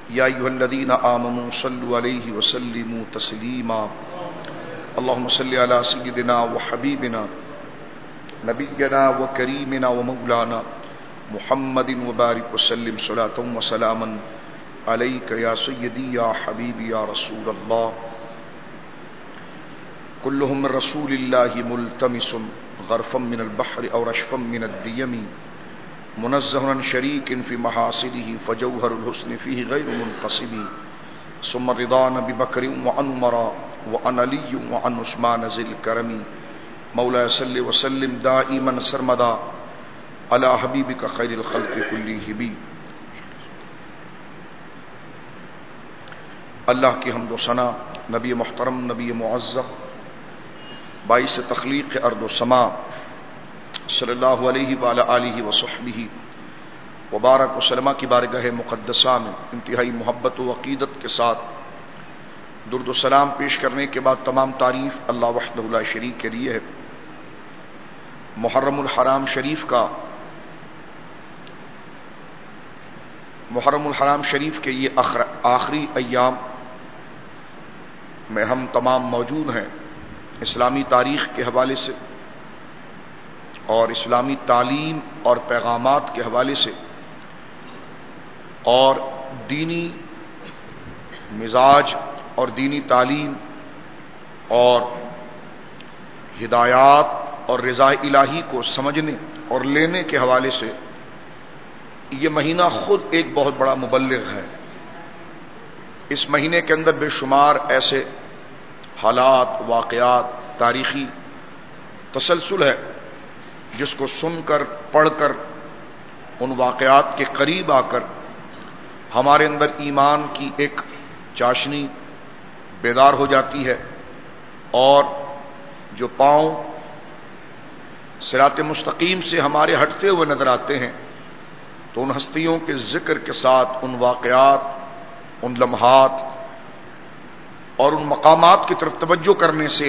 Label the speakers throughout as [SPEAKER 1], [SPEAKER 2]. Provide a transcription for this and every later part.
[SPEAKER 1] یا ایھا الذین آمنوا صلوا علیہ وسلموا تسلیما اللهم صل علی سیدنا وحبیبنا نبینا وکریمنا ومولانا محمد وبارک وسلم صلاۃ وسلاما علیک یا سیدی یا حبیبی یا رسول اللہ كلهم من رسول الله ملتمس غرفا من البحر او رشفا من الديم منزه عن شريك في محاسنه فجوهر الحسن فيه غير منقسم ثم رضا ببكر وعن عمر وعن علي وعن عثمان ذي الكرم مولاي صل وسلم دائما سرمدا على حبيبك خير الخلق كلهم. اللہ کی حمد و ثنا نبی محترم نبی معظم باعث تخلیق ارض و سما صلی اللہ علیہ وآلہ آلہ وصحبہ وبارک وسلم کی بارگاہ مقدسہ میں انتہائی محبت و عقیدت کے ساتھ درود و سلام پیش کرنے کے بعد تمام تعریف اللہ وحدہ لا شریک کے لیے ہے. محرم الحرام شریف کے یہ آخری ایام میں ہم تمام موجود ہیں. اسلامی تاریخ کے حوالے سے اور اسلامی تعلیم اور پیغامات کے حوالے سے اور دینی مزاج اور دینی تعلیم اور ہدایات اور رضا الہی کو سمجھنے اور لینے کے حوالے سے یہ مہینہ خود ایک بہت بڑا مبلغ ہے. اس مہینے کے اندر بے شمار ایسے حالات، واقعات، تاریخی تسلسل ہے جس کو سن کر پڑھ کر ان واقعات کے قریب آ کر ہمارے اندر ایمان کی ایک چاشنی بیدار ہو جاتی ہے اور جو پاؤں صراط مستقیم سے ہمارے ہٹتے ہوئے نظر آتے ہیں تو ان ہستیوں کے ذکر کے ساتھ ان واقعات، ان لمحات اور ان مقامات کی طرف توجہ کرنے سے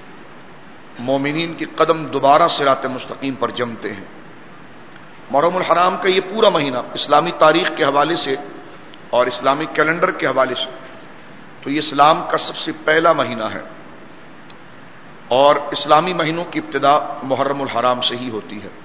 [SPEAKER 1] مومنین کی قدم دوبارہ صراط مستقیم پر جمتے ہیں. محرم الحرام کا یہ پورا مہینہ اسلامی تاریخ کے حوالے سے اور اسلامی کیلنڈر کے حوالے سے تو یہ اسلام کا سب سے پہلا مہینہ ہے اور اسلامی مہینوں کی ابتدا محرم الحرام سے ہی ہوتی ہے.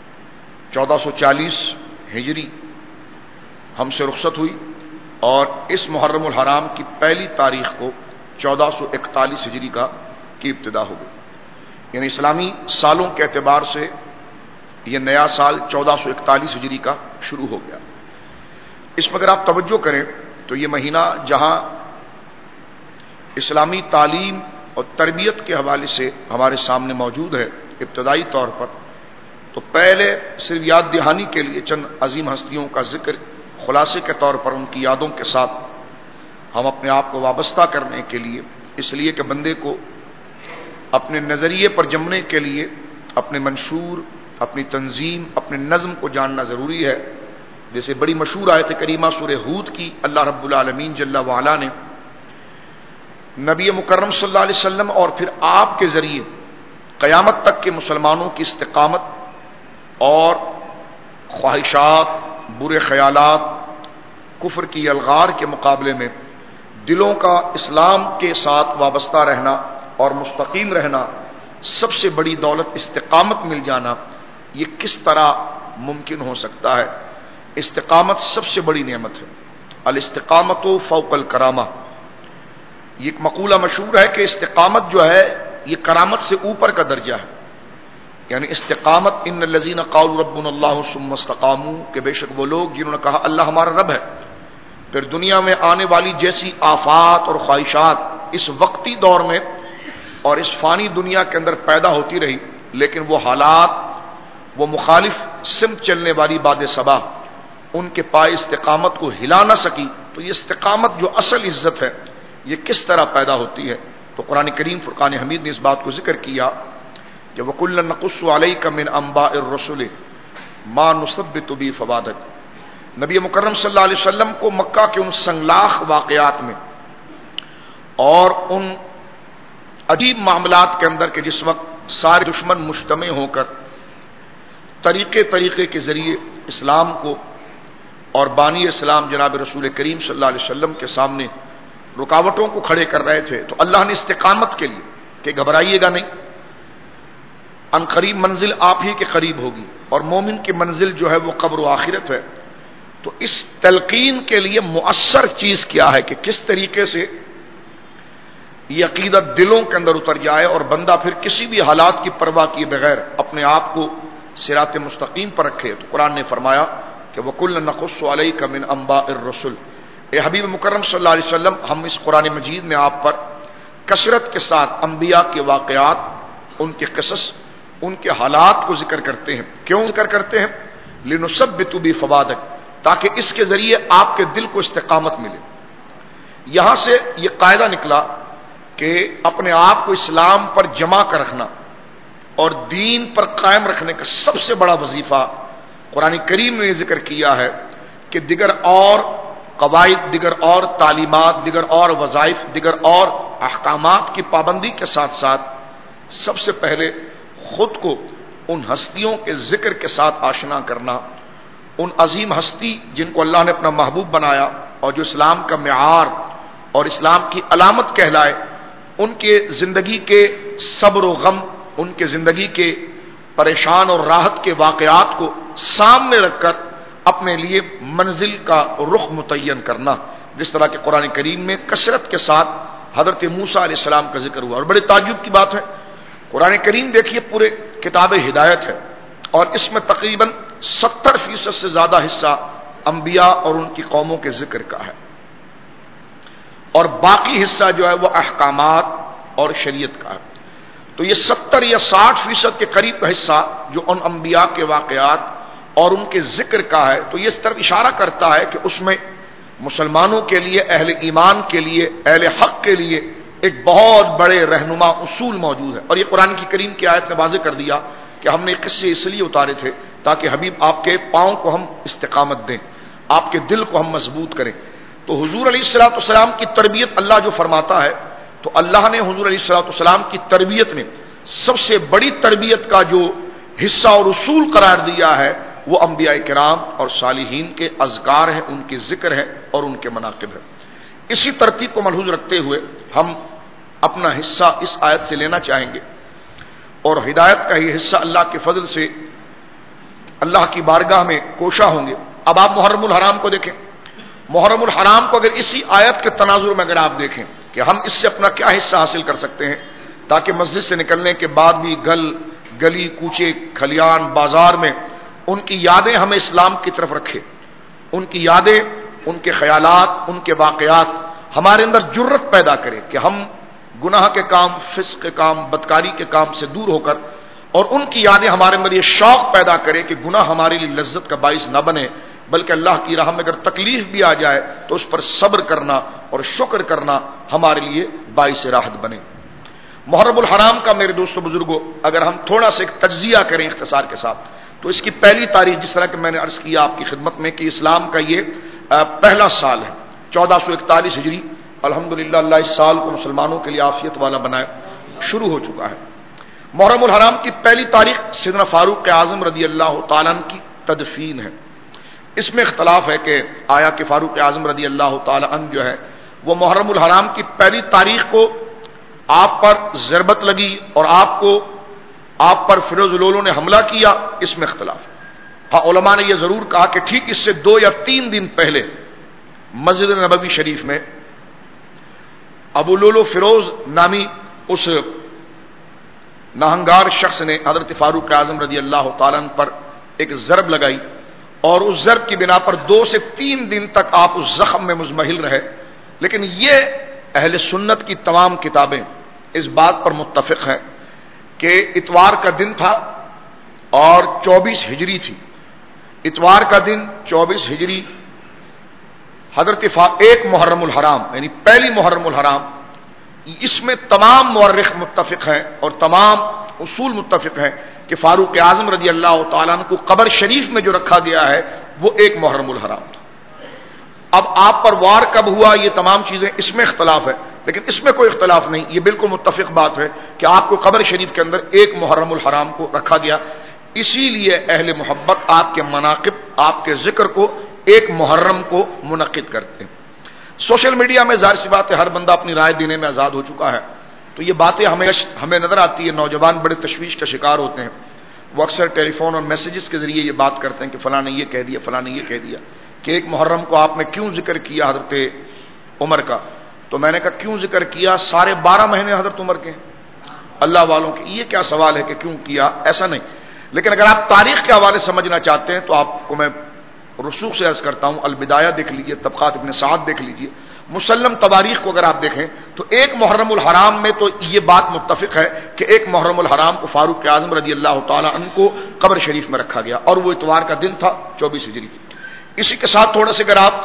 [SPEAKER 1] 1440 ہجری ہم سے رخصت ہوئی اور اس محرم الحرام کی پہلی تاریخ کو 1441 ہجری کی ابتدا ہو گئی. یعنی اسلامی سالوں کے اعتبار سے یہ نیا سال 1441 ہجری کا شروع ہو گیا. اس میں اگر آپ توجہ کریں تو یہ مہینہ جہاں اسلامی تعلیم اور تربیت کے حوالے سے ہمارے سامنے موجود ہے ابتدائی طور پر، تو پہلے صرف یاد دہانی کے لیے چند عظیم ہستیوں کا ذکر خلاصے کے طور پر ان کی یادوں کے ساتھ ہم اپنے آپ کو وابستہ کرنے کے لیے، اس لیے کہ بندے کو اپنے نظریے پر جمنے کے لیے اپنے منشور، اپنی تنظیم، اپنے نظم کو جاننا ضروری ہے. جیسے بڑی مشہور آیت کریمہ سورہ ہود کی اللہ رب العالمین جل وعلا نے نبی مکرم صلی اللہ علیہ وسلم اور پھر آپ کے ذریعے قیامت تک کے مسلمانوں کی استقامت اور خواہشات، برے خیالات، کفر کی الغار کے مقابلے میں دلوں کا اسلام کے ساتھ وابستہ رہنا اور مستقیم رہنا، سب سے بڑی دولت استقامت مل جانا، یہ کس طرح ممکن ہو سکتا ہے؟ استقامت سب سے بڑی نعمت ہے. الاستقامت فوق الکرامہ، یہ ایک مقولہ مشہور ہے کہ استقامت جو ہے یہ کرامت سے اوپر کا درجہ ہے. یعنی استقامت ان الذین قالوا ربنا اللہ ثم استقاموا، کہ بے شک وہ لوگ جنہوں نے کہا اللہ ہمارا رب ہے، پھر دنیا میں آنے والی جیسی آفات اور خواہشات اس وقتی دور میں اور اس فانی دنیا کے اندر پیدا ہوتی رہی، لیکن وہ حالات، وہ مخالف سمت چلنے والی باد صبا ان کے پائے استقامت کو ہلا نہ سکی. تو یہ استقامت جو اصل عزت ہے یہ کس طرح پیدا ہوتی ہے؟ تو قرآن کریم فرقان حمید نے اس بات کو ذکر کیا کہ وَكُلًّا نَقُصُّ عَلَيْكَ مِنْ أَنْبَاءِ الرُّسُلِ مَا نُثَبِّتُ بِهِ فَوَادَكَ. نبی مکرم صلی اللہ علیہ وسلم کو مکہ کے ان سنگلاخ واقعات میں اور ان عجیب معاملات کے اندر کہ جس وقت سارے دشمن مجتمع ہو کر طریقے کے ذریعے اسلام کو اور بانی اسلام جناب رسول کریم صلی اللہ علیہ وسلم کے سامنے رکاوٹوں کو کھڑے کر رہے تھے، تو اللہ نے استقامت کے لیے کہ گھبرائیے گا نہیں، ان قریب منزل آپ ہی کے قریب ہوگی، اور مومن کی منزل جو ہے وہ قبر و آخرت ہے. تو اس تلقین کے لیے مؤثر چیز کیا ہے کہ کس طریقے سے یہ عقیدت دلوں کے اندر اتر جائے اور بندہ پھر کسی بھی حالات کی پرواہ کیے بغیر اپنے آپ کو صراط مستقیم پر رکھے. تو قرآن نے فرمایا کہ وَكُلًّا نَقُصُّ عَلَيْكَ مِنْ أَنْبَاءِ الرُّسُلِ، اے حبیب مکرم صلی اللہ علیہ وسلم، ہم اس قرآن مجید میں آپ پر کثرت کے ساتھ انبیاء کے واقعات، ان کے قصص، ان کے حالات کو ذکر کرتے ہیں. کیوں ذکر کرتے ہیں؟ لِنُثَبِّتُ بِفُؤَادِكَ، تاکہ اس کے ذریعے آپ کے دل کو استقامت ملے. یہاں سے یہ قاعدہ نکلا کہ اپنے آپ کو اسلام پر جمع کر رکھنا اور دین پر قائم رکھنے کا سب سے بڑا وظیفہ قرآن کریم نے یہ ذکر کیا ہے کہ دیگر اور قواعد، دیگر اور تعلیمات، دیگر اور وظائف، دیگر اور احکامات کی پابندی کے ساتھ ساتھ سب سے پہلے خود کو ان ہستیوں کے ذکر کے ساتھ آشنا کرنا، ان عظیم ہستی جن کو اللہ نے اپنا محبوب بنایا اور جو اسلام کا معیار اور اسلام کی علامت کہلائے، ان کے زندگی کے صبر و غم، ان کے زندگی کے پریشان اور راحت کے واقعات کو سامنے رکھ کر اپنے لیے منزل کا رخ متعین کرنا. جس طرح کہ قرآن کریم میں کثرت کے ساتھ حضرت موسیٰ علیہ السلام کا ذکر ہوا، اور بڑے تعجب کی بات ہے قرآن کریم دیکھیے پورے کتاب ہدایت ہے اور اس میں تقریباً 70% سے زیادہ حصہ انبیاء اور ان کی قوموں کے ذکر کا ہے، اور باقی حصہ جو ہے وہ احکامات اور شریعت کا ہے. تو یہ 70 یا 60% کے قریب کا حصہ جو ان انبیاء کے واقعات اور ان کے ذکر کا ہے، تو یہ اس طرف اشارہ کرتا ہے کہ اس میں مسلمانوں کے لیے، اہل ایمان کے لیے، اہل حق کے لیے ایک بہت بڑے رہنما اصول موجود ہے. اور یہ قرآن کی کریم کی آیت نے واضح کر دیا کہ ہم نے قصے اس لیے اتارے تھے تاکہ حبیب آپ کے پاؤں کو ہم استقامت دیں، آپ کے دل کو ہم مضبوط کریں. تو حضور علیہ الصلوۃ والسلام کی تربیت اللہ جو فرماتا ہے، تو اللہ نے حضور علیہ الصلوۃ والسلام کی تربیت میں سب سے بڑی تربیت کا جو حصہ اور اصول قرار دیا ہے وہ انبیاء کرام اور صالحین کے اذکار ہیں، ان کے ذکر ہے اور ان کے مناقب ہے. اسی ترتیب کو ملحوظ رکھتے ہوئے ہم اپنا حصہ اس آیت سے لینا چاہیں گے، اور ہدایت کا یہ حصہ اللہ کے فضل سے اللہ کی بارگاہ میں کوشاں ہوں گے. اب آپ محرم الحرام کو دیکھیں، محرم الحرام کو اگر اسی آیت کے تناظر میں اگر آپ دیکھیں کہ ہم اس سے اپنا کیا حصہ حاصل کر سکتے ہیں تاکہ مسجد سے نکلنے کے بعد بھی گلی کوچے کھلیان بازار میں ان کی یادیں ہمیں اسلام کی طرف رکھے، ان کی یادیں، ان کے خیالات، ان کے واقعات ہمارے اندر جرت پیدا کرے کہ ہم گناہ کے کام، فسق کے کام، بدکاری کے کام سے دور ہو کر، اور ان کی یادیں ہمارے اندر یہ شوق پیدا کرے کہ گناہ ہمارے لیے لذت کا باعث نہ بنے، بلکہ اللہ کی راہ میں اگر تکلیف بھی آ جائے تو اس پر صبر کرنا اور شکر کرنا ہمارے لیے باعث راحت بنے. محرم الحرام کا میرے دوستو بزرگوں اگر ہم تھوڑا سا ایک تجزیہ کریں اختصار کے ساتھ، تو اس کی پہلی تاریخ جس طرح کہ میں نے عرض کیا آپ کی خدمت میں کہ اسلام کا یہ پہلا سال ہے 1441 ہجری. الحمدللہ اللہ اس سال کو مسلمانوں کے لیے عافیت والا بنائے، شروع ہو چکا ہے. محرم الحرام کی پہلی تاریخ سیدنا فاروق اعظم رضی اللہ تعالیٰ عنہ کی تدفین ہے. اس میں اختلاف ہے کہ آیا کہ فاروق اعظم رضی اللہ تعالیٰ عنہ جو ہے وہ محرم الحرام کی پہلی تاریخ کو آپ پر ضربت لگی اور آپ پر فیروز لولو نے حملہ کیا، اس میں اختلاف. ہاں علماء نے یہ ضرور کہا کہ ٹھیک اس سے 2 یا 3 دن پہلے مسجد نبوی شریف میں ابو لولو فیروز نامی اس ناہنگار شخص نے حضرت فاروق اعظم رضی اللہ تعالیٰ عنہ پر ایک ضرب لگائی، اور اس ضرب کی بنا پر 2 سے 3 دن تک آپ اس زخم میں مزمحل رہے. لیکن یہ اہل سنت کی تمام کتابیں اس بات پر متفق ہیں کہ اتوار کا دن تھا اور 24 ہجری تھی. اتوار کا دن 24 ہجری حضرت ایک محرم الحرام یعنی پہلی محرم الحرام، اس میں تمام مورخ متفق ہیں اور تمام اصول متفق ہیں کہ فاروق اعظم رضی اللہ تعالیٰ عنہ کو قبر شریف میں جو رکھا گیا ہے وہ ایک محرم الحرام تھا. اب آپ پر وار کب ہوا یہ تمام چیزیں اس میں اختلاف ہے، لیکن اس میں کوئی اختلاف نہیں، یہ بالکل متفق بات ہے کہ آپ کو قبر شریف کے اندر ایک محرم الحرام کو رکھا گیا. اسی لیے اہل محبت آپ کے مناقب، آپ کے ذکر کو ایک محرم کو منعقد کرتے ہیں۔ سوشل میڈیا میں ظاہر سی بات ہے ہر بندہ اپنی رائے دینے میں آزاد ہو چکا ہے، تو یہ باتیں ہمیں نظر آتی ہے، نوجوان بڑے تشویش کا شکار ہوتے ہیں، وہ اکثر ٹیلی فون اور میسیجز کے ذریعے یہ بات کرتے ہیں کہ فلاں نے یہ کہہ دیا، فلاں نے یہ کہہ دیا کہ ایک محرم کو آپ نے کیوں ذکر کیا حضرت عمر کا؟ تو میں نے کہا کیوں ذکر کیا؟ سارے 12 مہینے حضرت عمر کے اللہ والوں کے، یہ کیا سوال ہے کہ کیوں کیا؟ ایسا نہیں، لیکن اگر آپ تاریخ کے حوالے سمجھنا چاہتے ہیں تو آپ کو میں رسوخ سے عرض کرتا ہوں، البدایہ دیکھ لیجئے، طبقات ابن سعد دیکھ لیجئے، مسلم تواریخ کو اگر آپ دیکھیں تو ایک محرم الحرام میں تو یہ بات متفق ہے کہ ایک محرم الحرام کو فاروق اعظم رضی اللہ تعالی عنہ کو قبر شریف میں رکھا گیا، اور وہ اتوار کا دن تھا 24 ہجری کی۔ اسی کے ساتھ تھوڑا سا اگر آپ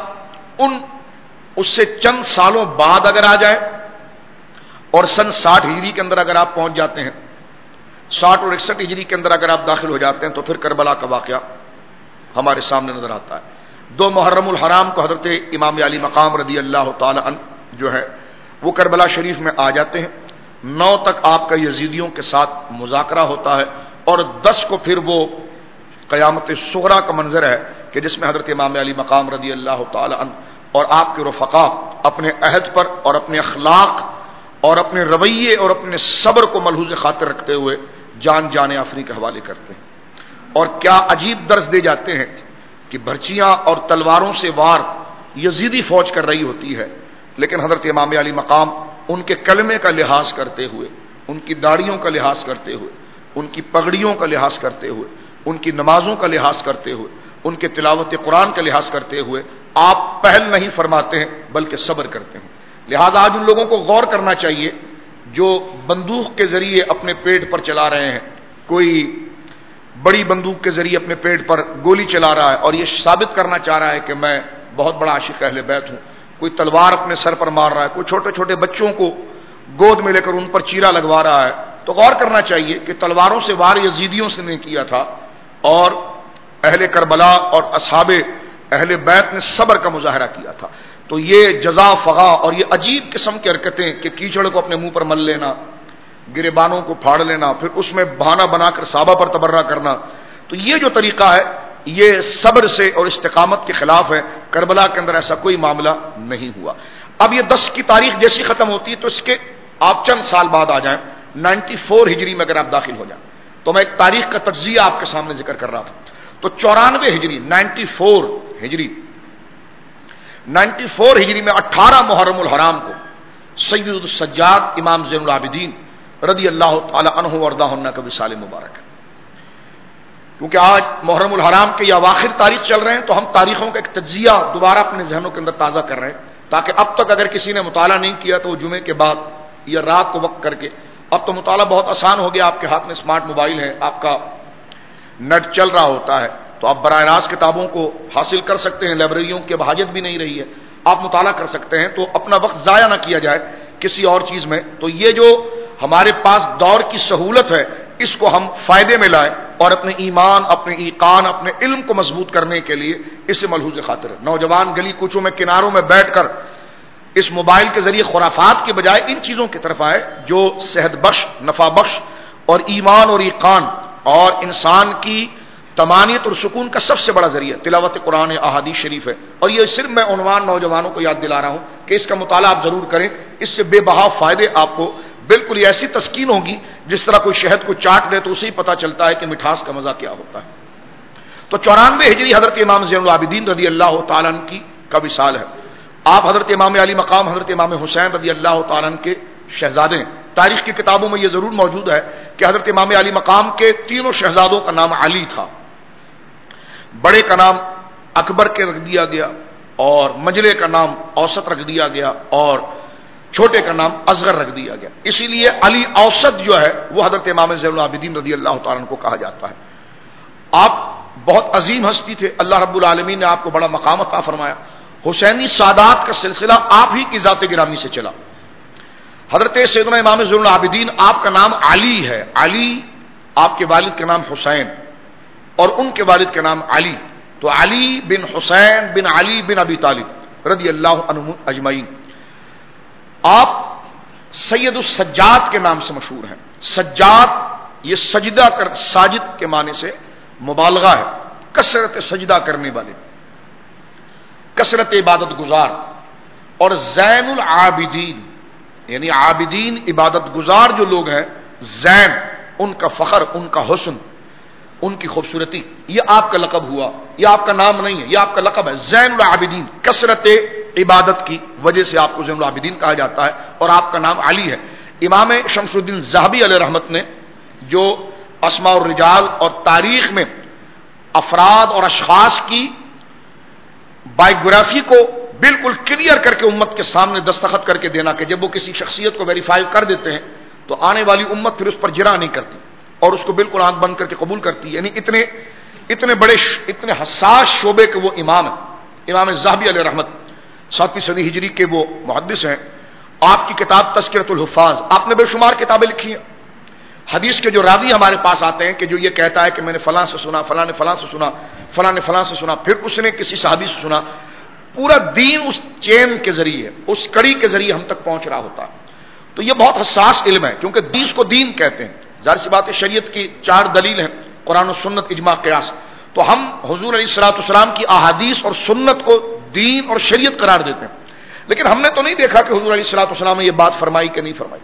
[SPEAKER 1] اس سے چند سالوں بعد اگر آ جائیں اور سن 60 ہجری کے اندر اگر آپ پہنچ جاتے ہیں، 60 اور 61 ہجری کے اندر اگر آپ داخل ہو جاتے ہیں تو پھر کربلا کا واقعہ ہمارے سامنے نظر آتا ہے۔ 2 محرم الحرام کو حضرت امام علی مقام رضی اللہ تعالی عنہ جو ہے وہ کربلا شریف میں آ جاتے ہیں، 9 تک آپ کا یزیدیوں کے ساتھ مذاکرہ ہوتا ہے، اور 10 کو پھر وہ قیامت صغریٰ کا منظر ہے کہ جس میں حضرت امام علی مقام رضی اللہ تعالی عنہ اور آپ کے رفقا اپنے عہد پر اور اپنے اخلاق اور اپنے رویے اور اپنے صبر کو ملحوظ خاطر رکھتے ہوئے جان آفرین کے حوالے کرتے ہیں، اور کیا عجیب درس دے جاتے ہیں کہ برچیاں اور تلواروں سے وار یزیدی فوج کر رہی ہوتی ہے، لیکن حضرت امام علی مقام ان کے کلمے کا لحاظ کرتے ہوئے، ان کی داڑھیوں کا لحاظ کرتے ہوئے، ان کی پگڑیوں کا لحاظ کرتے ہوئے، ان کی نمازوں کا لحاظ کرتے ہوئے، ان کے تلاوت قرآن کا لحاظ کرتے ہوئے آپ پہل نہیں فرماتے ہیں بلکہ صبر کرتے ہیں۔ لہذا آج ان لوگوں کو غور کرنا چاہیے جو بندوق کے ذریعے اپنے پیٹ پر چلا رہے ہیں، کوئی بڑی بندوق کے ذریعے اپنے پیٹ پر گولی چلا رہا ہے اور یہ ثابت کرنا چاہ رہا ہے کہ میں بہت بڑا عاشق اہل بیت ہوں، کوئی تلوار اپنے سر پر مار رہا ہے، کوئی چھوٹے چھوٹے بچوں کو گود میں لے کر ان پر چیرا لگوا رہا ہے، تو غور کرنا چاہیے کہ تلواروں سے وار یزیدیوں سے نے کیا تھا، اور اہل کربلا اور اصحاب اہل بیت نے صبر کا مظاہرہ کیا تھا۔ تو یہ جزا فغا اور یہ عجیب قسم کی حرکتیں کہ کیچڑ کو اپنے منہ پر مل لینا، گریبانوں کو پھاڑ لینا، پھر اس میں بہانہ بنا کر صحابہ پر تبرہ کرنا، تو یہ جو طریقہ ہے یہ صبر سے اور استقامت کے خلاف ہے۔ کربلا کے اندر ایسا کوئی معاملہ نہیں ہوا۔ اب یہ 10 کی تاریخ جیسی ختم ہوتی ہے تو اس کے آپ چند سال بعد آ جائیں، 94 ہجری میں اگر آپ داخل ہو جائیں، تو میں ایک تاریخ کا تجزیہ آپ کے سامنے ذکر کر رہا تھا، تو 94 ہجری 94 ہجری 94 ہجری میں 18 محرم الحرام کو سید السجاد امام زین العابدین رضی اللہ تعالی عنہ وارضاہ عنہ کا وصال مبارک ہے۔ کیونکہ آج محرم الحرام کے یہ اواخر تاریخ چل رہے ہیں تو ہم تاریخوں کا ایک تجزیہ دوبارہ اپنے ذہنوں کے اندر تازہ کر رہے ہیں، تاکہ اب تک اگر کسی نے مطالعہ نہیں کیا تو وہ جمعے کے بعد یا رات کو وقت کر کے، اب تو مطالعہ بہت آسان ہو گیا، آپ کے ہاتھ میں اسمارٹ موبائل ہے، آپ کا نیٹ چل رہا ہوتا ہے، تو آپ براہ راست کتابوں کو حاصل کر سکتے ہیں، لائبریریوں کی اب حاجت بھی نہیں رہی ہے، آپ مطالعہ کر سکتے ہیں، تو اپنا وقت ضائع نہ کیا جائے کسی اور چیز میں۔ تو یہ جو ہمارے پاس دور کی سہولت ہے اس کو ہم فائدے میں لائیں اور اپنے ایمان، اپنے ایقان، اپنے علم کو مضبوط کرنے کے لیے اسے ملحوظ خاطر ہے۔ نوجوان گلی کوچوں میں کناروں میں بیٹھ کر اس موبائل کے ذریعے خرافات کے بجائے ان چیزوں کی طرف آئے جو صحت بخش، نفع بخش اور ایمان اور ایقان اور انسان کی طمانینت اور سکون کا سب سے بڑا ذریعہ تلاوت قرآن احادیث شریف ہے۔ اور یہ صرف میں عنوان نوجوانوں کو یاد دلا رہا ہوں کہ اس کا مطالعہ آپ ضرور کریں، اس سے بے بہا فائدے آپ کو بالکل ایسی تسکین ہوگی جس طرح کوئی شہد کو چاٹ دے تو اسے ہی پتہ چلتا ہے کہ مٹھاس کا مزہ کیا ہوتا ہے۔ تو 94 ہجری حضرت امام زین العابدین رضی اللہ تعالیٰ عنہ کا وصال ہے۔ آپ حضرت امام علی مقام حضرت امام حسین رضی اللہ تعالیٰ عنہ کے شہزادے ہیں۔ تاریخ کی کتابوں میں یہ ضرور موجود ہے کہ حضرت امام علی مقام کے تینوں شہزادوں کا نام علی تھا، بڑے کا نام اکبر کے رکھ دیا گیا، اور منجلے کا نام اوسط رکھ دیا گیا، اور چھوٹے کا نام اصغر رکھ دیا گیا۔ اسی لیے علی اوسط جو ہے وہ حضرت امام زین العابدین رضی اللہ تعالیٰ عنہ کو کہا جاتا ہے۔ آپ بہت عظیم ہستی تھے، اللہ رب العالمین نے آپ کو بڑا مقام عطا فرمایا۔ حسینی سادات کا سلسلہ آپ ہی کی ذات گرامی سے چلا۔ حضرت سیدنا امام زین العابدین آپ کا نام علی ہے، علی آپ کے والد کا نام حسین اور ان کے والد کا نام علی، تو علی بن حسین بن علی بن ابی طالب رضی اللہ عنہ اجمعین۔ آپ سید السجاد کے نام سے مشہور ہیں۔ سجاد یہ سجدہ کر، ساجد کے معنی سے مبالغہ ہے، کثرت سجدہ کرنے والے۔ کثرت عبادت گزار، اور زین العابدین یعنی عابدین عبادت گزار جو لوگ ہیں، زین ان کا فخر، ان کا حسن، ان کی خوبصورتی، یہ آپ کا لقب ہوا، یہ آپ کا نام نہیں ہے، یہ آپ کا لقب ہے، زین العابدین، کثرت عبادت کی وجہ سے آپ کو زین العابدین کہا جاتا ہے، اور آپ کا نام علی ہے۔ امام شمس الدین ذہبی علیہ رحمت نے جو اسماء الرجال اور تاریخ میں افراد اور اشخاص کی بایوگرافی کو بالکل کلیئر کر کے امت کے سامنے دستخط کر کے دینا کہ جب وہ کسی شخصیت کو ویریفائی کر دیتے ہیں تو آنے والی امت پھر اس پر جرح نہیں کرتی اور اس کو بالکل آنکھ بند کر کے قبول کرتی ہے، یعنی اتنے بڑے اتنے حساس شعبے کے وہ امام ہیں۔ امام ذہبی علیہ رحمت 7ویں صدی ہجری کے وہ محدث ہیں۔ آپ کی کتاب تذکرۃ الحفاظ، آپ نے بے شمار کتابیں لکھی ہیں۔ حدیث کے جو راوی ہمارے پاس آتے ہیں کہ جو یہ کہتا ہے کہ میں نے فلاں سے سنا، فلاں نے فلاں سے سنا، فلاں نے فلاں سے سنا، پھر اس نے کسی صحابی سے سنا، پورا دین اس چین کے ذریعے، اس کڑی کے ذریعے ہم تک پہنچ رہا ہوتا ہے۔ تو یہ بہت حساس علم ہے، کیونکہ حدیث کو دین کہتے ہیں۔ ظاہر سی بات ہے، شریعت کی 4 دلیل ہیں، قرآن و سنت، اجماع، قیاس، تو ہم حضور علیہ الصلوۃ والسلام کی احادیث اور سنت کو دین اور شریعت قرار دیتے ہیں، لیکن ہم نے تو نہیں دیکھا کہ حضور علیہ الصلوۃ والسلام نے یہ بات فرمائی کہ نہیں فرمائی،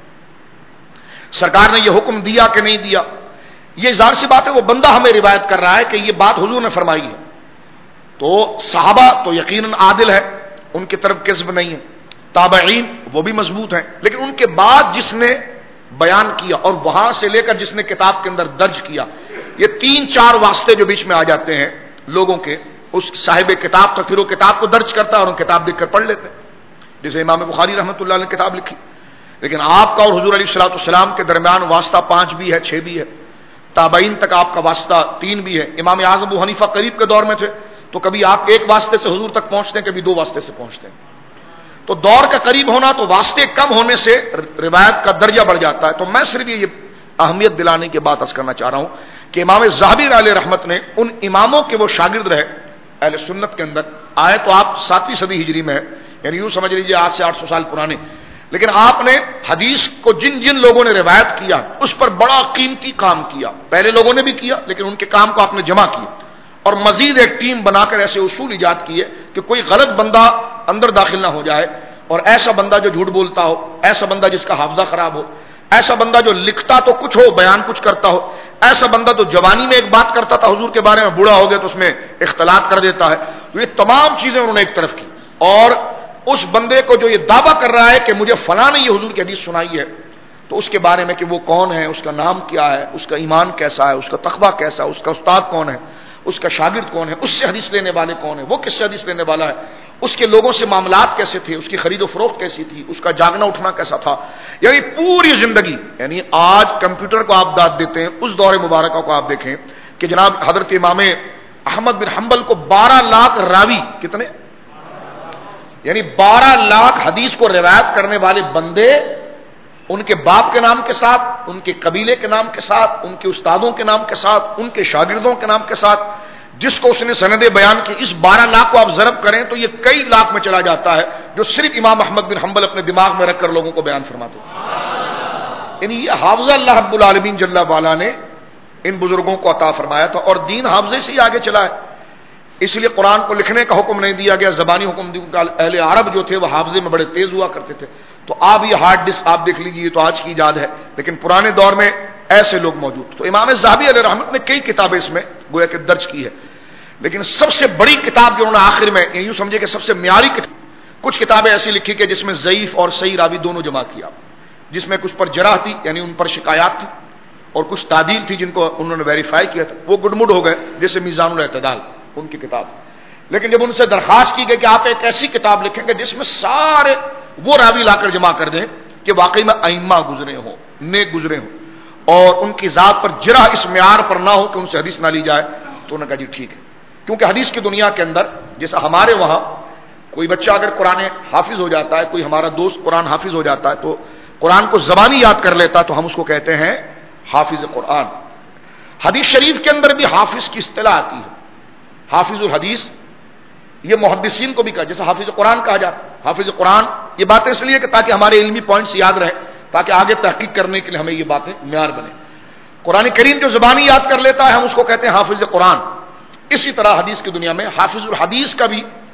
[SPEAKER 1] سرکار نے یہ حکم دیا کہ نہیں دیا۔ یہ ظاہر سی بات ہے، وہ بندہ ہمیں روایت کر رہا ہے کہ یہ بات حضور نے فرمائی ہے، تو صحابہ تو یقیناً عادل ہے، ان کی طرف کذب نہیں ہے، تابعین وہ بھی مضبوط ہیں، لیکن ان کے بعد جس نے بیان کیا اور وہاں سے لے کر جس نے کتاب کے اندر درج کیا، یہ 3-4 واسطے جو بیچ میں آ جاتے ہیں لوگوں کے، اس صاحب کتاب تک پھر وہ کتاب کو درج کرتا ہے اور ان کتاب دیکھ کر پڑھ لیتے ہیں، جیسے امام بخاری رحمۃ اللہ نے کتاب لکھی، لیکن آپ کا اور حضور علیہ الصلوۃ والسلام کے درمیان واسطہ 5 بھی ہے، 6 بھی ہے، تابعین تک آپ کا واسطہ 3 بھی ہے، امام اعظم ابو حنیفہ قریب کے دور میں تھے تو کبھی آپ 1 واسطے سے حضور تک پہنچتے ہیں، کبھی 2 واسطے سے پہنچتے ہیں، تو دور کا قریب ہونا تو واسطے کم ہونے سے روایت کا درجہ بڑھ جاتا ہے۔ تو میں صرف یہ اہمیت دلانے کی بات عرض کرنا چاہ رہا ہوں کہ امام ذہبی علیہ رحمت نے ان اماموں کے وہ شاگرد رہے اہل سنت کے اندر، آئے تو آپ 7ویں صدی ہجری میں ہے، یعنی یوں سمجھ لیجیے آج سے 800 سال پرانے، لیکن آپ نے حدیث کو جن جن لوگوں نے روایت کیا اس پر بڑا قیمتی کام کیا، پہلے لوگوں نے بھی کیا لیکن ان کے کام کو آپ نے جمع کیا، اور مزید ایک ٹیم بنا کر ایسے اصول ایجاد کیے کہ کوئی غلط بندہ اندر داخل نہ ہو جائے، اور ایسا بندہ جو جھوٹ بولتا ہو، ایسا بندہ جس کا حافظہ خراب ہو، ایسا بندہ جو لکھتا تو کچھ ہو بیان کچھ کرتا ہو، ایسا بندہ تو جوانی میں ایک بات کرتا تھا حضور کے بارے میں، بوڑھا ہو گیا تو اس میں اختلاط کر دیتا ہے، تو یہ تمام چیزیں انہوں نے ایک طرف کی، اور اس بندے کو جو یہ دعویٰ کر رہا ہے کہ مجھے فلاں نے یہ حضور کی حدیث سنائی ہے، تو اس کے بارے میں کہ وہ کون ہے، اس کا نام کیا ہے، اس کا ایمان کیسا ہے، اس کا تقویٰ کیسا ہے، اس کا استاد کون ہے، اس کا شاگرد کون ہے، اس سے حدیث لینے والے کون ہیں، وہ کس سے حدیث لینے والا ہے، اس کے لوگوں سے معاملات کیسے تھے، اس کی خرید و فروخت کیسی تھی، اس کا جاگنا اٹھنا کیسا تھا، یعنی پوری زندگی، یعنی آج کمپیوٹر کو آپ داد دیتے ہیں، اس دور مبارکہ کو آپ دیکھیں کہ جناب حضرت امام احمد بن حنبل کو 12 لاکھ راوی، کتنے، یعنی 12 لاکھ حدیث کو روایت کرنے والے بندے، ان کے باپ کے نام کے ساتھ، ان کے قبیلے کے نام کے ساتھ، ان کے استادوں کے نام کے ساتھ، ان کے شاگردوں کے نام کے ساتھ، جس کو اس نے سندیں بیان کی، اس 12 لاکھ کو آپ ضرب کریں تو یہ کئی لاکھ میں چلا جاتا ہے، جو صرف امام احمد بن حنبل اپنے دماغ میں رکھ کر لوگوں کو بیان فرماتے ہیں۔ یعنی یہ حافظہ اللہ رب العالمین جل وعلا نے ان بزرگوں کو عطا فرمایا تھا، اور دین حافظے سے ہی آگے چلا ہے، اس لیے قرآن کو لکھنے کا حکم نہیں دیا گیا، زبانی حکم دیا۔ اہل عرب جو تھے وہ حافظے میں بڑے تیز ہوا کرتے تھے، تو آپ یہ ہارڈ ڈسک آپ دیکھ لیجیے تو آج کی ایجاد ہے، لیکن پرانے دور میں ایسے لوگ موجود۔ تو امام ذہبی علیہ رحمت نے کئی کتابیں اس میں گویا کہ درج کی ہے، لیکن سب سے بڑی کتاب جو انہوں نے آخر میں یوں سمجھے کہ سب سے معیاری کتاب، کچھ کتابیں ایسی لکھی کہ جس میں ضعیف اور صحیح راوی دونوں جمع کیا، جس میں کچھ پر جرح تھی یعنی ان پر شکایات تھی، اور کچھ تعدیل تھی جن کو انہوں نے ویریفائی کیا تھا، وہ گڈمڈ ہو گئے، جیسے میزان الاعتدال ان کی کتاب۔ لیکن جب ان سے درخواست کی گئی کہ آپ ایک ایسی کتاب لکھیں گے جس میں سارے وہ راوی لا کر جمع کر دیں کہ واقعی میں ائمہ گزرے ہوں، نیک گزرے ہوں، اور ان کی ذات پر جرح اس معیار پر نہ ہو کہ ان سے حدیث نہ لی جائے، تو انہوں نے کہا جی ٹھیک ہے، کیونکہ حدیث کی دنیا کے اندر جیسا ہمارے وہاں کوئی بچہ اگر قرآن حافظ ہو جاتا ہے، کوئی ہمارا دوست قرآن حافظ ہو جاتا ہے تو قرآن کو زبانی یاد کر لیتا ہے، تو ہم اس کو کہتے ہیں حافظ قرآن۔ حدیث شریف کے اندر بھی حافظ کی اصطلاح آتی ہے، حافظ الحدیث، یہ محدثین کو بھی کہا، جیسے حافظ قرآن کہا جاتا ہے۔ حافظ قرآن یہ باتیں اس لیے کہ تاکہ ہمارے علمی پوائنٹس یاد رہیں، تاکہ آگے تحقیق کرنے کے لیے ہمیں یہ باتیں معیار بنے۔ قرآن کریم جو زبانی یاد کر لیتا ہے ہم اس کو کہتے ہیں حافظ قرآن۔ اسی طرح حدیث کی دنیا میں حافظ الحدیث کا بھی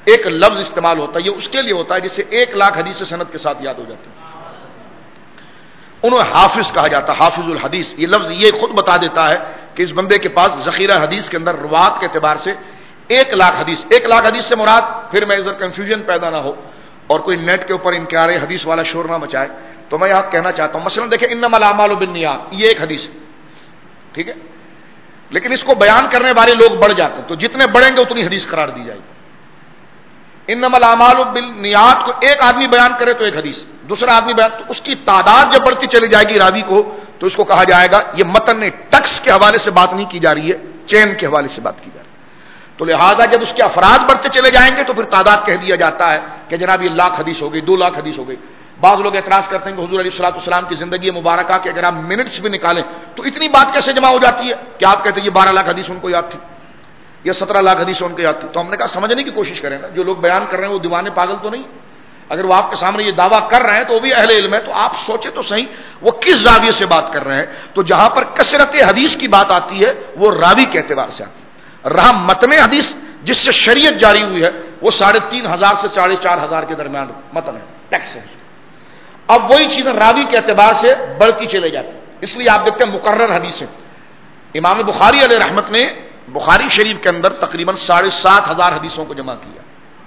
[SPEAKER 1] ایک لفظ استعمال ہوتا ہے، یہ اس کے لیے ہوتا ہے جسے 1,00,000 حدیث سند کے ساتھ یاد ہو جاتی ہے، انہیں حافظ کہا جاتا ہے، حافظ الحدیث۔ یہ لفظ یہ خود بتا دیتا ہے کہ اس بندے کے پاس ذخیرہ حدیث کے اندر روات کے اعتبار سے 1,00,000 حدیث۔ 1,00,000 حدیث سے مراد، پھر میں ادھر کنفیوژن پیدا نہ ہو اور کوئی نیٹ کے اوپر انکار حدیث والا شور نہ مچائے، تو میں یہاں کہنا چاہتا ہوں مثلا دیکھیں انما الاعمال بالنیات، یہ ایک حدیث ہے، ٹھیک ہے، لیکن اس کو بیان کرنے والے لوگ بڑھ جاتے ہیں، تو جتنے بڑھیں گے اتنی حدیث قرار دی جائے گی۔ انما الاعمال بالنیات کو ایک آدمی بیان کرے تو ایک حدیث، دوسرا آدمی بیان، تو اس کی تعداد جب بڑھتی چلی جائے گی راوی کو، تو اس کو کہا جائے گا یہ متن ٹکس کے حوالے سے بات نہیں کی جا رہی ہے، چین کے حوالے سے بات کی جا رہی ہے۔ تو لہذا جب اس کے افراد بڑھتے چلے جائیں گے تو پھر تعداد کہہ دیا جاتا ہے کہ جناب یہ 1,00,000 حدیث ہو گئی، 2,00,000 حدیث ہو گئی۔ بعض لوگ اعتراض کرتے ہیں کہ حضور علیہ الصلوۃ والسلام کی زندگی مبارکہ کے اگر آپ منٹس بھی نکالیں تو اتنی بات کیسے جمع ہو جاتی ہے کہ آپ کہتے ہیں یہ 12,00,000 حدیث ان کو یاد تھی یا 17,00,000 حدیث ان کو یاد تھی۔ تو ہم نے کہا سمجھنے کی کوشش کریں نا، جو لوگ بیان کر رہے ہیں وہ دیوانے پاگل تو نہیں، اگر وہ آپ کے سامنے یہ دعویٰ کر رہے ہیں تو وہ بھی اہل علم ہے، تو آپ سوچیں تو صحیح وہ کس زاویے سے بات کر رہے ہیں۔ تو جہاں پر کثرت حدیث کی بات آتی ہے وہ راوی کے اعتبار سے آتی ہے، رہا متن حدیث جس سے شریعت جاری ہوئی ہے وہ 3,500 سے 4,500 کے درمیان متن ہے، ٹیکس ہے۔ اب وہی چیزیں راوی کے اعتبار سے بڑھتی چلے جاتی ہیں، اس لیے آپ دیکھتے ہیں مقرر حدیثیں، امام بخاری علیہ رحمت نے بخاری شریف کے اندر تقریباً 7,500 حدیثوں کو جمع کیا،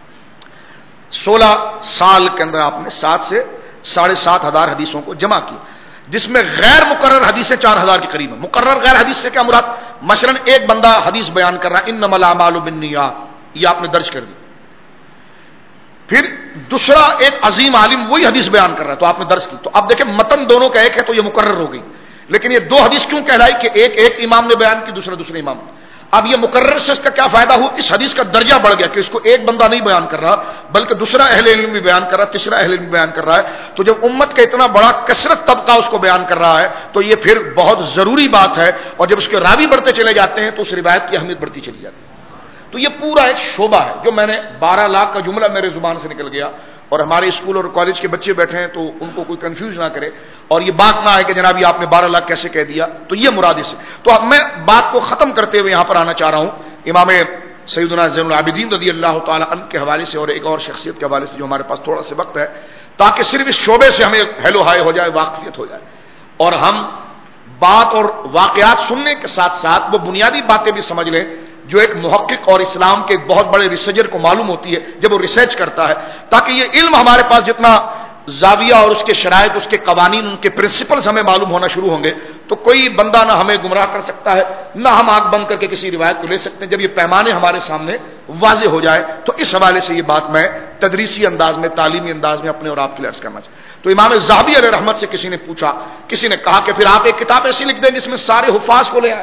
[SPEAKER 1] 16 سال کے اندر آپ نے 7 سے 7,500 حدیثوں کو جمع کیا، جس میں غیر مقرر حدیثیں 4,000 کے قریب ہیں۔ مقرر غیر حدیث سے کیا مراد؟ مثلا ایک بندہ حدیث بیان کر رہا ہے انما الاعمال بالنیات، یہ آپ نے درج کر دی، پھر دوسرا ایک عظیم عالم وہی حدیث بیان کر رہا ہے تو آپ نے درج کی، تو اب دیکھیں متن دونوں کا ایک ہے تو یہ مقرر ہو گئی، لیکن یہ 2 حدیث کیوں کہلائی کہ ایک امام نے بیان کی، دوسرے امام نے۔ اب یہ مقرر سے اس کا کیا فائدہ ہوا؟ اس حدیث کا درجہ بڑھ گیا کہ اس کو ایک بندہ نہیں بیان کر رہا بلکہ دوسرا اہل علم بھی بیان کر رہا ہے، تیسرا اہل علم بھی بیان کر رہا ہے، تو جب امت کا اتنا بڑا کثرت طبقہ اس کو بیان کر رہا ہے تو یہ پھر بہت ضروری بات ہے، اور جب اس کے راوی بڑھتے چلے جاتے ہیں تو اس روایت کی اہمیت بڑھتی چلی جاتی ہے۔ تو یہ پورا ایک شعبہ ہے، جو میں نے 12,00,000 کا جملہ میرے زبان سے نکل گیا، اور ہمارے اسکول اور کالج کے بچے بیٹھے ہیں تو ان کو کوئی کنفیوز نہ کرے اور یہ بات نہ آئے کہ جناب یہ آپ نے 12,00,000 کیسے کہہ دیا، تو یہ مراد سے۔ تو اب میں بات کو ختم کرتے ہوئے یہاں پر آنا چاہ رہا ہوں امام سیدنا زین العابدین رضی اللہ تعالی عنہ کے حوالے سے اور ایک اور شخصیت کے حوالے سے، جو ہمارے پاس تھوڑا سا وقت ہے تاکہ صرف اس شعبے سے ہمیں ہیلو ہائے ہو جائے، واقفیت ہو جائے، اور ہم بات اور واقعات سننے کے ساتھ ساتھ وہ بنیادی باتیں بھی سمجھ لیں جو ایک محقق اور اسلام کے ایک بہت بڑے ریسرچر کو معلوم ہوتی ہے جب وہ ریسرچ کرتا ہے، تاکہ یہ علم ہمارے پاس جتنا زاویہ اور اس کے شرائط، اس کے قوانین، ان کے پرنسپلز ہمیں معلوم ہونا شروع ہوں گے تو کوئی بندہ نہ ہمیں گمراہ کر سکتا ہے، نہ ہم آنکھ بند کر کے کسی روایت کو لے سکتے ہیں۔ جب یہ پیمانے ہمارے سامنے واضح ہو جائے تو اس حوالے سے یہ بات میں تدریسی انداز میں، تعلیمی انداز میں اپنے اور آپ کے لیے عرض کرنا چاہتا ہوں۔ تو امام ذہبی علیہ رحمت سے کسی نے پوچھا، کسی نے کہا کہ پھر آپ ایک کتاب ایسی لکھ دیں جس میں سارے حفاظ کو لے آئے،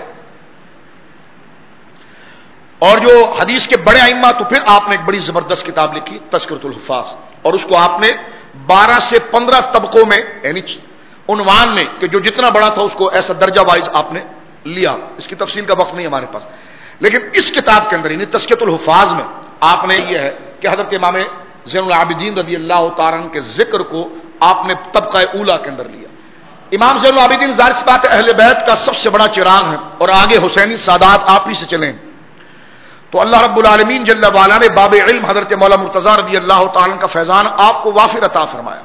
[SPEAKER 1] اور جو حدیث کے بڑے ائمہ، تو پھر آپ نے ایک بڑی زبردست کتاب لکھی تذکرۃ الحفاظ، اور اس کو آپ نے 12 سے 15 طبقوں میں، یعنی عنوان میں کہ جو جتنا بڑا تھا اس کو ایسا درجہ وائز آپ نے لیا، اس کی تفصیل کا وقت نہیں ہمارے پاس، لیکن اس کتاب کے اندر یعنی تذکرۃ الحفاظ میں آپ نے یہ ہے کہ حضرت امام زین العابدین رضی اللہ تعالیٰ عنہ کے ذکر کو آپ نے طبقہ اولا کے اندر لیا۔ امام زین العابدین ظاہر سی بات ہے اہل بیت کا سب سے بڑا چراغ ہے، اور آگے حسینی سادات آپ ہی سے چلیں، تو اللہ رب العالمین جل وعلا نے باب علم حضرت مولا مرتضی رضی اللہ تعالیٰ کا فیضان آپ کو وافر عطا فرمایا۔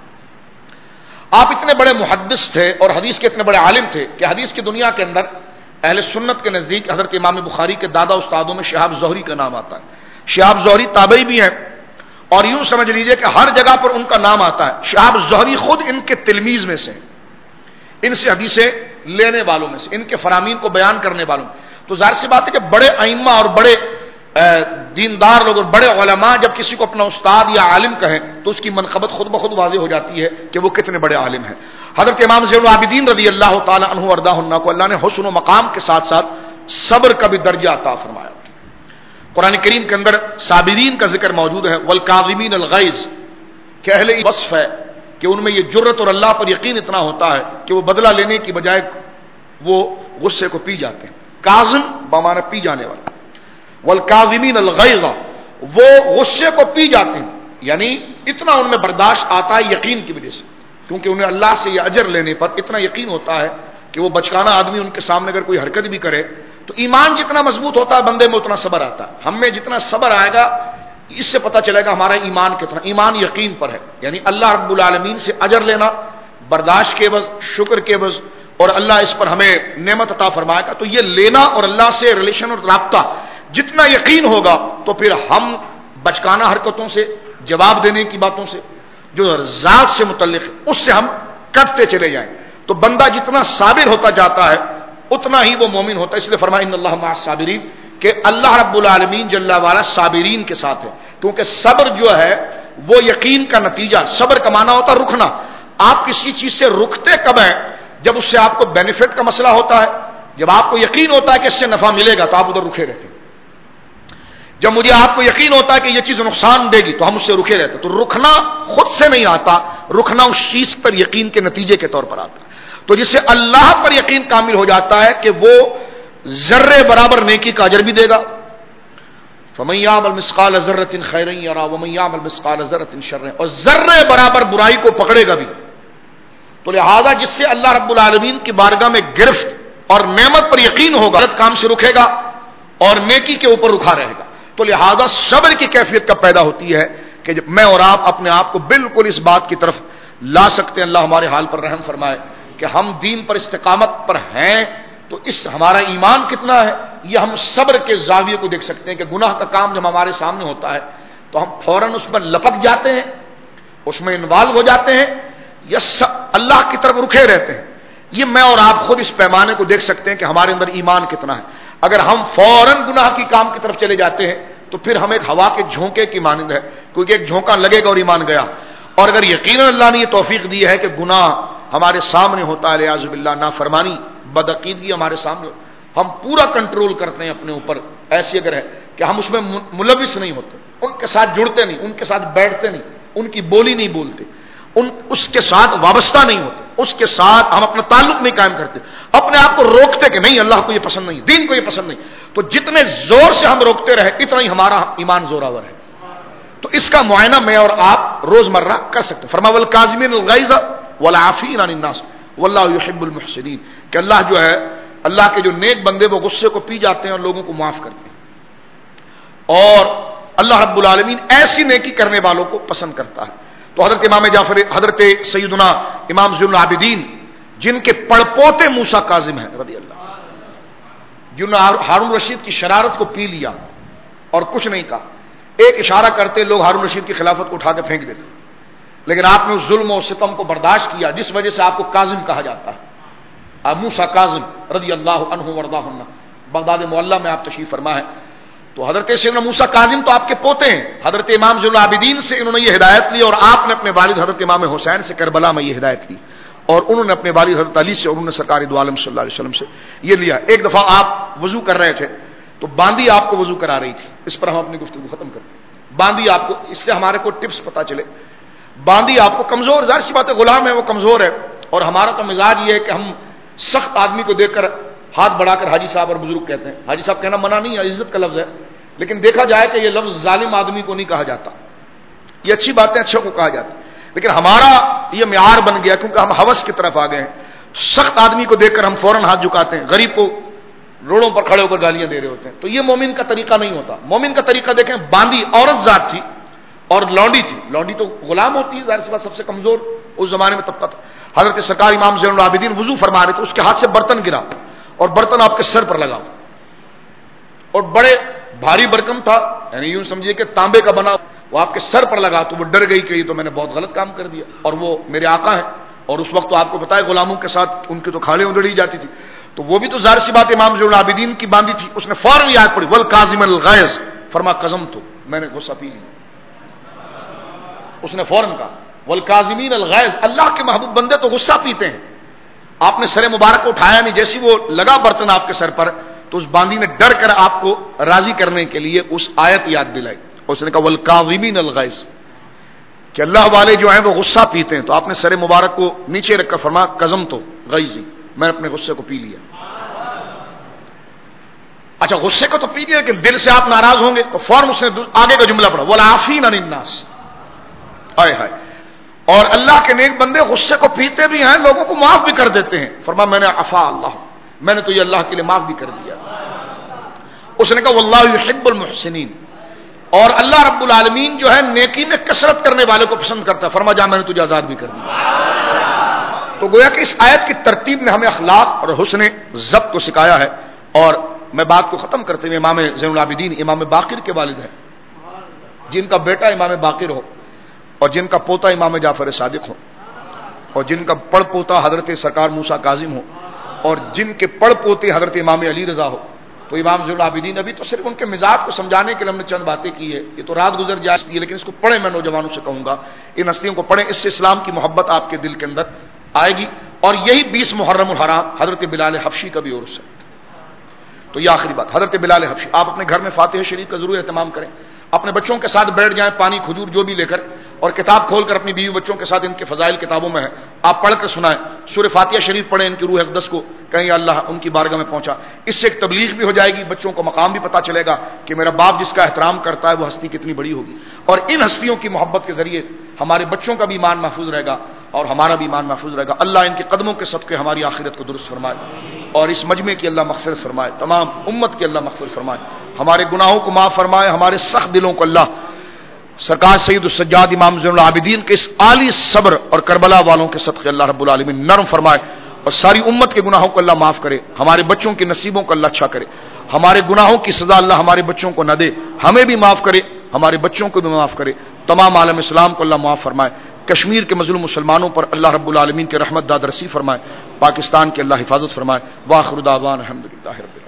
[SPEAKER 1] آپ اتنے بڑے محدث تھے اور حدیث کے اتنے بڑے عالم تھے کہ حدیث کی دنیا کے اندر اہل سنت کے نزدیک حضرت امام بخاری کے دادا استادوں میں شہاب زہری کا نام آتا ہے۔ شہاب زہری تابعی بھی ہیں، اور یوں سمجھ لیجئے کہ ہر جگہ پر ان کا نام آتا ہے۔ شہاب زہری خود ان کے تلمیذ میں سے، ان سے حدیثیں لینے والوں میں سے، ان کے فرامین کو بیان کرنے والوں میں۔ تو ظاہر سی بات ہے کہ بڑے ائمہ اور بڑے دیندار لوگ اور بڑے علماء جب کسی کو اپنا استاد یا عالم کہیں تو اس کی منقبت خود بخود واضح ہو جاتی ہے کہ وہ کتنے بڑے عالم ہیں۔ حضرت امام زین العابدین رضی اللہ تعالی عنہ وارضاہ عنہ کو اللہ نے حسن و مقام کے ساتھ ساتھ صبر کا بھی درجہ عطا فرمایا۔ قرآن کریم کے اندر صابرین کا ذکر موجود ہے، والکاظمین الغیظ، کہ اہل وصف ہے کہ ان میں یہ جرت اور اللہ پر یقین اتنا ہوتا ہے کہ وہ بدلہ لینے کی بجائے وہ غصے کو پی جاتے ہیں۔ کاظم بمعنی پی جانے والا، والکاظمین الغیظ، وہ غصے کو پی جاتے ہیں، یعنی اتنا ان میں برداشت آتا ہے یقین کی وجہ سے، کیونکہ انہیں اللہ سے یہ اجر لینے پر اتنا یقین ہوتا ہے کہ وہ بچکانہ آدمی ان کے سامنے اگر کوئی حرکت بھی کرے تو ایمان جتنا مضبوط ہوتا ہے بندے میں اتنا صبر آتا ہے۔ ہم میں جتنا صبر آئے گا اس سے پتہ چلے گا ہمارا ایمان کتنا. ایمان یقین پر ہے، یعنی اللہ رب العالمین سے اجر لینا برداشت کے عوض، شکر کے عوض، اور اللہ اس پر ہمیں نعمت عطا فرمائے گا. تو یہ لینا اور اللہ سے ریلیشن اور رابطہ جتنا یقین ہوگا تو پھر ہم بچکانہ حرکتوں سے، جواب دینے کی باتوں سے، جو ذات سے متعلق ہے اس سے ہم کٹتے چلے جائیں. تو بندہ جتنا صابر ہوتا جاتا ہے اتنا ہی وہ مومن ہوتا ہے. اس لیے فرمایا ان اللہ مع الصابرین، کہ اللہ رب العالمین جل وعلا صابرین کے ساتھ ہے. کیونکہ صبر جو ہے وہ یقین کا نتیجہ. صبر کا معنی ہوتا ہے رکنا. آپ کسی چیز سے رکتے کب ہیں؟ جب اس سے آپ کو بینیفٹ کا مسئلہ ہوتا ہے، جب آپ کو یقین ہوتا ہے کہ اس سے نفع ملے گا تو آپ ادھر رکے رہتے ہیں. جب مجھے آپ کو یقین ہوتا ہے کہ یہ چیز نقصان دے گی تو ہم اس سے رکے رہتے ہیں. تو رکنا خود سے نہیں آتا، رکنا اس چیز پر یقین کے نتیجے کے طور پر آتا ہے. تو جس سے اللہ پر یقین کامل ہو جاتا ہے کہ وہ ذرے برابر نیکی کا اجر بھی دے گا. فَمَن يَعْمَلْ مِثْقَالَ ذَرَّةٍ خَيْرًا يَرَهُ وَمَن يَعْمَلْ مِثْقَالَ ذَرَّةٍ شَرًّا، اور ذرے برابر برائی کو پکڑے گا بھی. تو لہذا جس سے اللہ رب العالمین کی بارگاہ میں گرفت اور نعمت پر یقین ہوگا، غلط کام سے رکے گا اور نیکی کے اوپر رکھا رہے گا. تو لہذا صبر کی کیفیت کب پیدا ہوتی ہے کہ جب میں اور آپ اپنے آپ کو بالکل اس بات کی طرف لا سکتے ہیں، اللہ ہمارے حال پر رحم فرمائے، کہ ہم دین پر استقامت پر ہیں. تو اس ہمارا ایمان کتنا ہے یہ ہم صبر کے زاویے کو دیکھ سکتے ہیں. کہ گناہ کا کام جب ہمارے سامنے ہوتا ہے تو ہم فوراً اس پر لپک جاتے ہیں، اس میں انوالو ہو جاتے ہیں، یا اللہ کی طرف رکے رہتے ہیں. یہ میں اور آپ خود اس پیمانے کو دیکھ سکتے ہیں کہ ہمارے اندر ایمان کتنا ہے. اگر ہم فوراً گناہ کی کام کی طرف چلے جاتے ہیں تو پھر ہم ایک ہوا کے جھونکے کی مانند ہے، کیونکہ ایک جھونکا لگے گا اور ایمان گیا. اور اگر یقیناً اللہ نے یہ توفیق دی ہے کہ گناہ ہمارے سامنے ہوتا ہے، الیاذ باللہ، نافرمانی، بدعقیدگی ہمارے سامنے، ہم پورا کنٹرول کرتے ہیں اپنے اوپر. ایسی اگر ہے کہ ہم اس میں ملوث نہیں ہوتے، ان کے ساتھ جڑتے نہیں، ان کے ساتھ بیٹھتے نہیں، ان کی بولی نہیں بولتے، اس کے ساتھ وابستہ نہیں ہوتے، اس کے ساتھ ہم اپنا تعلق نہیں قائم کرتے، اپنے آپ کو روکتے کہ نہیں اللہ کو یہ پسند نہیں، دین کو یہ پسند نہیں. تو جتنے زور سے ہم روکتے رہے اتنا ہی ہمارا ایمان زوراور ہے. تو اس کا معائنہ میں اور آپ روزمرہ کر سکتے. فرمایا والکاظمین الغیظ والعافین عن الناس واللہ یحب المحسنین، کہ اللہ جو ہے، اللہ کے جو نیک بندے وہ غصے کو پی جاتے ہیں اور لوگوں کو معاف کرتے ہیں. اور اللہ رب العالمین ایسی نیکی کرنے والوں کو پسند کرتا ہے. تو حضرت امام جعفر، حضرت سیدنا امام زین العابدین جن کے پڑپوتے موسیٰ کاظم ہیں رضی اللہ، جنہوں نے ہارون رشید کی شرارت کو پی لیا اور کچھ نہیں کہا. ایک اشارہ کرتے لوگ ہارون رشید کی خلافت کو اٹھا کے پھینک دیتے، لیکن آپ نے اس ظلم و ستم کو برداشت کیا جس وجہ سے آپ کو کاظم کہا جاتا ہے. موسیٰ کاظم رضی اللہ عنہ وارضاہ عنہ، بغداد معلیٰ میں آپ تشریف فرما ہے. تو حضرت سیدنا موسیٰ کاظم تو آپ کے پوتے ہیں. حضرت امام زین العابدین سے انہوں نے یہ ہدایت لی، اور آپ نے اپنے والد حضرت امام حسین سے کربلا میں یہ ہدایت لی، اور انہوں نے اپنے والد حضرت علی سے، اور انہوں نے سرکار دو عالم صلی اللہ علیہ وسلم سے یہ لیا. ایک دفعہ آپ وضو کر رہے تھے تو باندی آپ کو وضو کرا رہی تھی. اس پر ہم اپنی گفتگو ختم کرتے ہیں. باندی آپ کو، اس سے ہمارے کو ٹپس پتا چلے. باندی آپ کو کمزور، ظاہر سی بات ہے غلام ہے وہ کمزور ہے، اور ہمارا تو مزاج یہ ہے کہ ہم سخت آدمی کو دیکھ کر ہاتھ بڑھا کر حاجی صاحب اور بزرگ کہتے ہیں. حاجی صاحب کہنا منع نہیں ہے، عزت کا لفظ ہے، لیکن دیکھا جائے کہ یہ لفظ ظالم آدمی کو نہیں کہا جاتا. یہ اچھی باتیں اچھوں کو کہا جاتا ہے، لیکن ہمارا یہ معیار بن گیا کیونکہ ہم ہوس کی طرف آ گئے ہیں. سخت آدمی کو دیکھ کر ہم فوراً ہاتھ جھکاتے ہیں، غریب کو روڑوں پر کھڑے ہو کر گالیاں دے رہے ہوتے ہیں. تو یہ مومن کا طریقہ نہیں ہوتا. مومن کا طریقہ دیکھیں، باندی عورت ذات تھی اور لونڈی تھی. لونڈی تو غلام ہوتی ہے، ظاہر سی بات سب سے کمزور اس زمانے میں طبقہ تھا. حضرت سرکار امام زین العابدین وضو فرما رہے تھے، اس کے ہاتھ سے برتن گرا اور برتن آپ کے سر پر لگا، اور بڑے بھاری برکم تھا، یعنی یوں سمجھیے کہ تانبے کا بنا، وہ آپ کے سر پر لگا تو وہ ڈر گئی کہ یہ تو میں نے بہت غلط کام کر دیا، اور وہ میرے آقا ہیں. اور اس وقت تو آپ کو پتا ہے غلاموں کے ساتھ ان کی تو کھالیں ادڑی جاتی تھی. تو وہ بھی تو ظاہر سی بات امام زین العابدین کی باندھی تھی. اس نے فوراً یاد پڑی والکاظم الغیظ، فرما قسم تو میں نے غصہ پی لیا. اس نے فوراً کہا والکاظمین الغیظ، اللہ کے محبوب بندے تو غصہ پیتے ہیں. آپ نے سر مبارک کو اٹھایا نہیں، جیسی وہ لگا برتن آپ کے سر پر تو اس باندی نے ڈر کر آپ کو راضی کرنے کے لیے اس آیت یاد دلائی. اس نے کہا والکاظمین الغیظ، کہ اللہ والے جو ہیں وہ غصہ پیتے ہیں. تو آپ نے سر مبارک کو نیچے رکھ کر فرمایا قسم تو غیظی، میں نے اپنے غصے کو پی لیا. اچھا غصے کو تو پی لیا، لیکن دل سے آپ ناراض ہوں گے تو فوراً اس نے آگے کا جملہ پڑھا والعافین عن الناس. ہائے ہائے، اور اللہ کے نیک بندے غصے کو پیتے بھی ہیں، لوگوں کو معاف بھی کر دیتے ہیں. فرمایا میں نے عفا اللہ، میں نے تو یہ اللہ کے لیے معاف بھی کر دیا. اس نے کہا واللہ یحب المحسنین، اور اللہ رب العالمین جو ہے نیکی میں کثرت کرنے والے کو پسند کرتا ہے. فرما جا میں نے تجھے آزاد بھی کر دیا. تو گویا کہ اس آیت کی ترتیب نے ہمیں اخلاق اور حسن ضبط کو سکھایا ہے. اور میں بات کو ختم کرتے ہوئے امام زین العابدین امام باقر کے والد ہیں, جن کا بیٹا امام باقر ہو اور جن کا پوتا امام جعفر صادق ہو اور جن کا پڑ پوتا حضرت سرکار موسیٰ کاظم ہو اور جن کے پڑ پوتے حضرت امام علی رضا ہو. تو امام زین العابدین ابھی تو صرف ان کے مزاج کو سمجھانے کے لیے ہم نے چند باتیں کی ہے, یہ تو رات گزر جاتی ہے, لیکن اس کو پڑھیں. میں نوجوانوں سے کہوں گا ان ہستیوں کو پڑھیں, اس سے اسلام کی محبت آپ کے دل کے اندر آئے گی. اور یہی 20 محرم الحرام حضرت بلال حبشی کا بھی عرس ہے. تو یہ آخری بات, حضرت بلال حبشی, آپ اپنے گھر میں فاتحہ شریف کا ضرور اہتمام کریں. اپنے بچوں کے ساتھ بیٹھ جائیں, پانی کھجور جو بھی لے کر, اور کتاب کھول کر اپنی بیوی بچوں کے ساتھ, ان کے فضائل کتابوں میں ہے, آپ پڑھ کر سنائیں. سورہ فاتحہ شریف پڑھیں, ان کی روح اقدس کو کہیں اللہ ان کی بارگاہ میں پہنچا. اس سے ایک تبلیغ بھی ہو جائے گی, بچوں کو مقام بھی پتہ چلے گا کہ میرا باپ جس کا احترام کرتا ہے وہ ہستی کتنی بڑی ہوگی. اور ان ہستیوں کی محبت کے ذریعے ہمارے بچوں کا بھی ایمان محفوظ رہے گا اور ہمارا بھی ایمان محفوظ رہے گا. اللہ ان کے قدموں کے صدقے ہماری آخرت کو درست فرمائے اور اس مجمع کی اللہ مغفرت فرمائے, تمام امت کی اللہ مغفرت فرمائے, ہمارے گناہوں کو معاف فرمائے, ہمارے سخت دلوں کو اللہ سرکار سید السجاد امام زین العابدین کے اس عالی صبر اور کربلا والوں کے صدقے اللہ رب العالمین نرم فرمائے اور ساری امت کے گناہوں کو اللہ معاف کرے, ہمارے بچوں کے نصیبوں کو اللہ اچھا کرے, ہمارے گناہوں کی سزا اللہ ہمارے بچوں کو نہ دے, ہمیں بھی معاف کرے, ہمارے بچوں کو بھی معاف کرے, تمام عالم اسلام کو اللہ معاف فرمائے. کشمیر کے مظلوم مسلمانوں پر اللہ رب العالمین کے رحمت داد رسی فرمائے, پاکستان کی اللہ حفاظت فرمائے. وآخر دعوانا الحمدللہ رب العالمین.